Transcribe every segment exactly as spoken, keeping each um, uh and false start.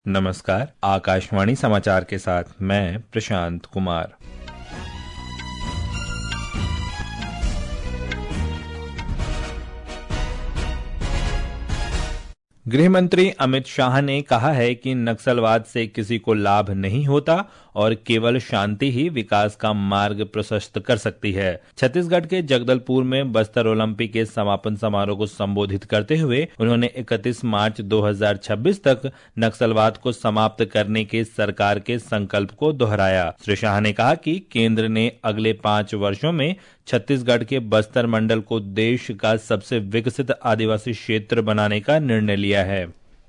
नमस्कार, आकाशवाणी समाचार के साथ मैं प्रशांत कुमार। गृह मंत्री अमित शाह ने कहा है कि नक्सलवाद से किसी को लाभ नहीं होता और केवल शांति ही विकास का मार्ग प्रशस्त कर सकती है। छत्तीसगढ़ के जगदलपुर में बस्तर ओलंपिक के समापन समारोह को संबोधित करते हुए उन्होंने इकतीस मार्च दो हज़ार छब्बीस तक नक्सलवाद को समाप्त करने के सरकार के संकल्प को दोहराया। श्री शाह ने कहा कि केंद्र ने अगले पांच वर्षों में छत्तीसगढ़ के बस्तर मंडल को देश का सबसे विकसित आदिवासी क्षेत्र बनाने का निर्णय लिया है।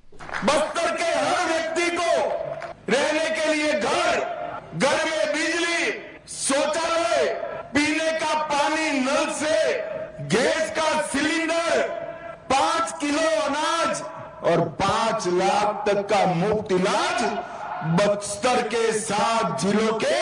बस्तर के हर व्यक्ति को रहने के लिए घर, घर में बिजली, शौचालय, पीने का पानी नल से, गैस का सिलेंडर, पांच किलो अनाज और पांच लाख तक का मुफ्त इलाज बस्तर के सात जिलों के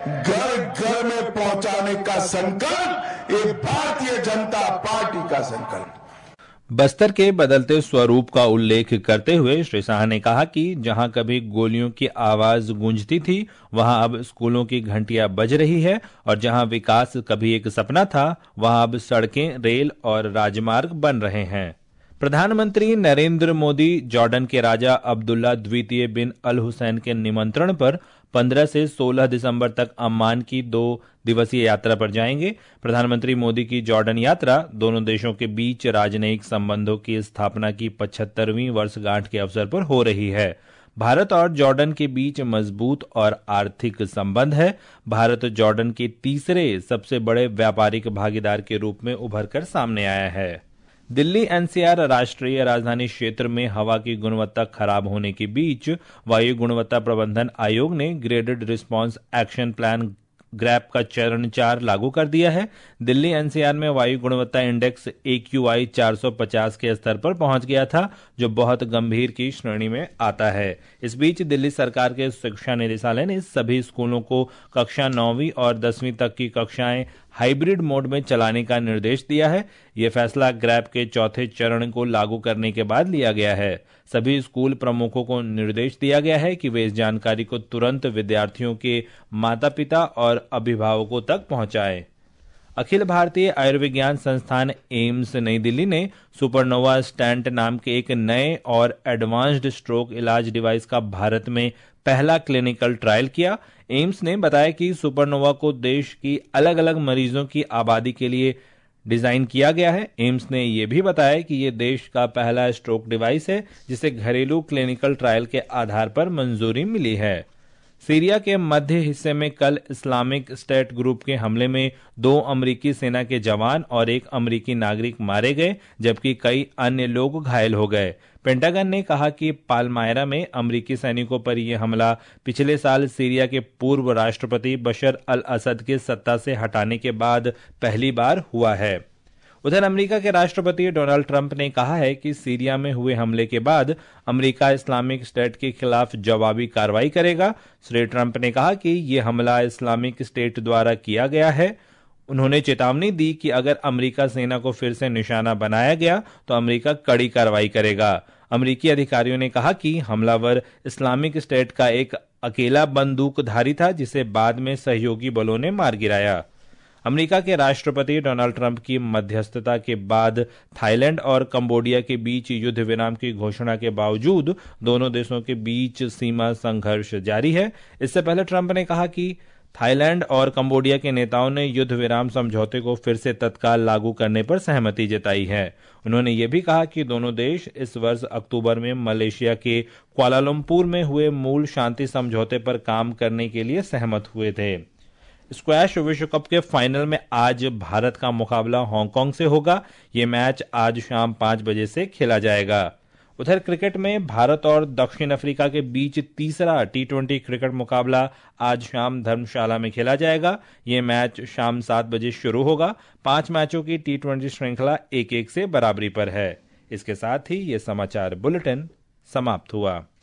घर घर में पहुंचाने का संकल्प ये भारतीय जनता पार्टी का संकल्प। बस्तर के बदलते स्वरूप का उल्लेख करते हुए श्री शाह ने कहा कि जहां कभी गोलियों की आवाज गूंजती थी वहां अब स्कूलों की घंटियां बज रही है और जहां विकास कभी एक सपना था वहां अब सड़कें, रेल और राजमार्ग बन रहे हैं। प्रधानमंत्री नरेंद्र मोदी जॉर्डन के राजा अब्दुल्ला द्वितीय बिन अल हुसैन के निमंत्रण पर पंद्रह से सोलह दिसंबर तक अम्मान की दो दिवसीय यात्रा पर जाएंगे। प्रधानमंत्री मोदी की जॉर्डन यात्रा दोनों देशों के बीच राजनयिक संबंधों की स्थापना की पचहत्तरवीं वर्षगांठ के अवसर पर हो रही है। भारत और जॉर्डन के बीच मजबूत और आर्थिक संबंध है। भारत जॉर्डन के तीसरे सबसे बड़े व्यापारिक भागीदार के रूप में उभर कर सामने आया है। दिल्ली एनसीआर राष्ट्रीय राजधानी क्षेत्र में हवा की गुणवत्ता खराब होने के बीच वायु गुणवत्ता प्रबंधन आयोग ने graded response action plan GRAP का चरण चार लागू कर दिया है। दिल्ली एनसीआर में वायु गुणवत्ता इंडेक्स एक्यूआई चार सौ पचास के स्तर पर पहुंच गया था, जो बहुत गंभीर की श्रेणी में आता है। इस बीच दिल्ली सरकार के शिक्षा निदेशालय ने सभी स्कूलों को कक्षा नौवीं और दसवीं तक की कक्षाएं हाइब्रिड मोड में चलाने का निर्देश दिया है। यह फैसला ग्रैप के चौथे चरण को लागू करने के बाद लिया गया है। सभी स्कूल प्रमुखों को निर्देश दिया गया है कि वे इस जानकारी को तुरंत विद्यार्थियों के माता पिता और अभिभावकों तक पहुंचाएं। अखिल भारतीय आयुर्विज्ञान संस्थान एम्स नई दिल्ली ने सुपरनोवा स्टेंट नाम के एक नए और एडवांस्ड स्ट्रोक इलाज डिवाइस का भारत में पहला क्लिनिकल ट्रायल किया। एम्स ने बताया कि सुपरनोवा को देश की अलग अलग मरीजों की आबादी के लिए डिजाइन किया गया है। एम्स ने यह भी बताया कि यह देश का पहला स्ट्रोक डिवाइस है जिसे घरेलू क्लिनिकल ट्रायल के आधार पर मंजूरी मिली है। सीरिया के मध्य हिस्से में कल इस्लामिक स्टेट ग्रुप के हमले में दो अमेरिकी सेना के जवान और एक अमेरिकी नागरिक मारे गए, जबकि कई अन्य लोग घायल हो गए। पेंटागन ने कहा कि पालमायरा में अमेरिकी सैनिकों पर यह हमला पिछले साल सीरिया के पूर्व राष्ट्रपति बशर अल असद के सत्ता से हटाने के बाद पहली बार हुआ है। उधर अमेरिका के राष्ट्रपति डोनाल्ड ट्रंप ने कहा है कि सीरिया में हुए हमले के बाद अमेरिका इस्लामिक स्टेट के खिलाफ जवाबी कार्रवाई करेगा। श्री ट्रंप ने कहा कि यह हमला इस्लामिक स्टेट द्वारा किया गया है। उन्होंने चेतावनी दी कि अगर अमेरिका सेना को फिर से निशाना बनाया गया तो अमेरिका कड़ी कार्रवाई करेगा। अमेरिकी अधिकारियों ने कहा कि हमलावर इस्लामिक स्टेट का एक अकेला बंदूकधारी था, जिसे बाद में सहयोगी बलों ने मार गिराया। अमेरिका के राष्ट्रपति डोनाल्ड ट्रंप की मध्यस्थता के बाद थाईलैंड और कंबोडिया के बीच युद्ध विराम की घोषणा के बावजूद दोनों देशों के बीच सीमा संघर्ष जारी है। इससे पहले ट्रंप ने कहा कि थाईलैंड और कंबोडिया के नेताओं ने युद्ध विराम समझौते को फिर से तत्काल लागू करने पर सहमति जताई है। उन्होंने ये भी कहा कि दोनों देश इस वर्ष अक्टूबर में मलेशिया के कुआलालंपुर में हुए मूल शांति समझौते पर काम करने के लिए सहमत हुए थे। स्क्वैश विश्व कप के फाइनल में आज भारत का मुकाबला हांगकांग से होगा। ये मैच आज शाम पांच बजे से खेला जाएगा। उधर क्रिकेट में भारत और दक्षिण अफ्रीका के बीच तीसरा टी ट्वेंटी क्रिकेट मुकाबला आज शाम धर्मशाला में खेला जाएगा। ये मैच शाम सात बजे शुरू होगा। पांच मैचों की टी ट्वेंटी श्रृंखला एक एक से बराबरी पर है। इसके साथ ही ये समाचार बुलेटिन समाप्त हुआ।